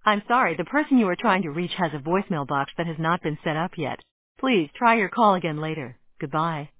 I'm sorry, the person you are trying to reach has a voicemail box that has not been set up yet. Please try your call again later. Goodbye.